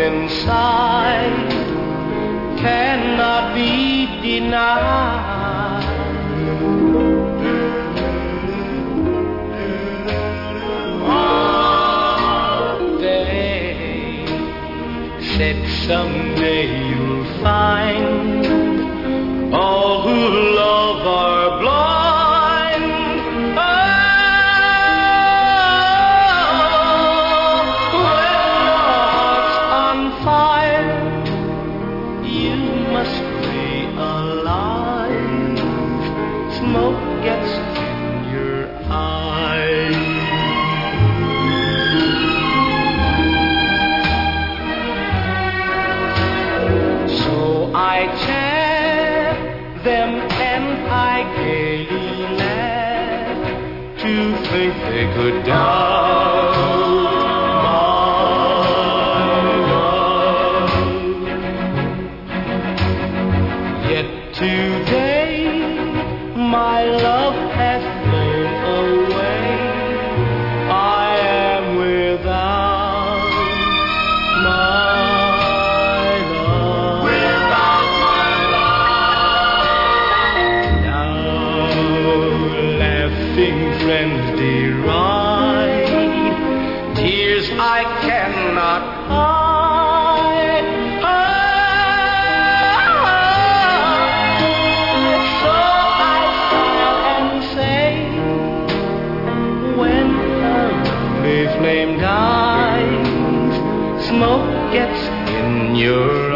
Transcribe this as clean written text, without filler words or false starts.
inside cannot be denied. They said someday you'll find all who love are blind. Oh, when your heart's on fire, you must realize smoke gets in your eyes. So I chant them and I gaily laugh to think they could doubt my love. Yet today my love has flown away. I am without my love. Without my love. Now laughing friends deride tears I cannot hide. So I smile and say, when a lovely flame dies, smoke gets in your